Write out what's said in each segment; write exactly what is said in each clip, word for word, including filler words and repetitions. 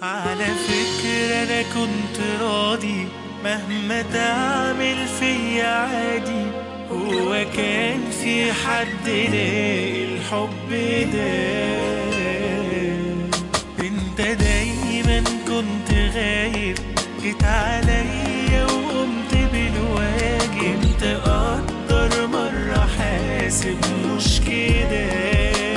على فكرة أنا كنت راضي مهما تعمل فيا عادي. هو كان في حد لاقي الحب ده؟ انت دايما كنت غايب، جيت عليا وقمت بالواجب. انت قدر مرة حاسب مش كده؟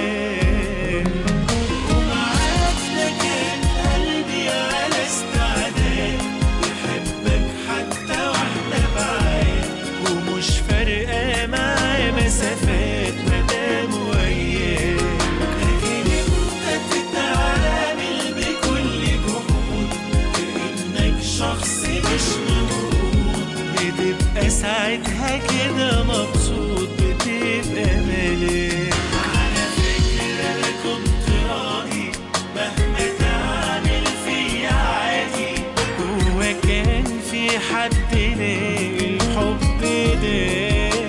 مسافات مدام وياك، لكن انت تتعامل بكل جهود كأنك شخص مش موجود. بتبقى ساعتها كده مبسوط، بتبقى ملاك. على فكرة انا كنت راضي مهما تعمل فيا عادي. هو كان في حد لاقي الحب ده؟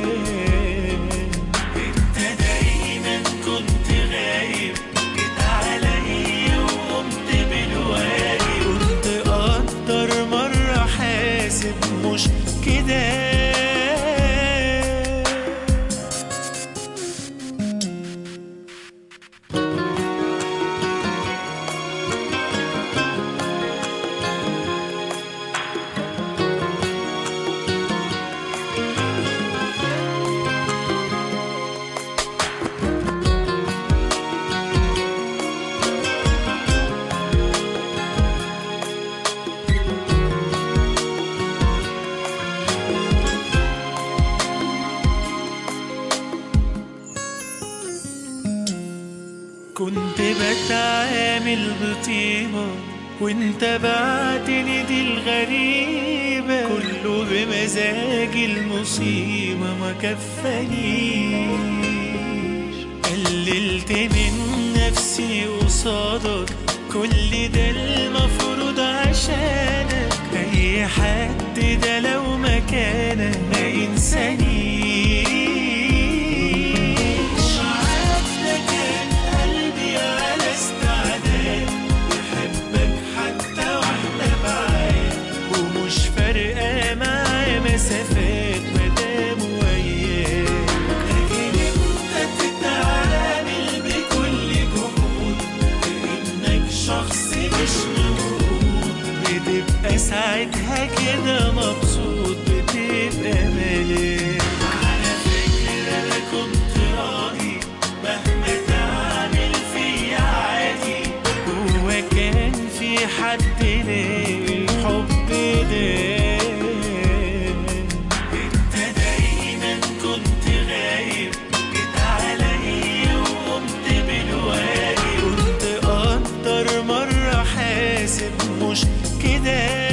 مش كده؟ كنت بتعامل بطيبة وانت بعتني دي الغريبة. كله بمزاجي المصيبة ما كفانيش. قللت من نفسي قصادك، كل ده المفروض عشانك. اي حد ده لو مكانك ما ينسانيش. مسافات مدام وياك، لكن انت تتعامل بكل جهود كأنك شخص مش موجود. بتبقى ساعتها كده مبسوط، بتبقى ملاك. على فكرة انا كنت راضي مهما تعمل فيا عادي. هو كان في حد لاقي الحب ده؟ مش كده؟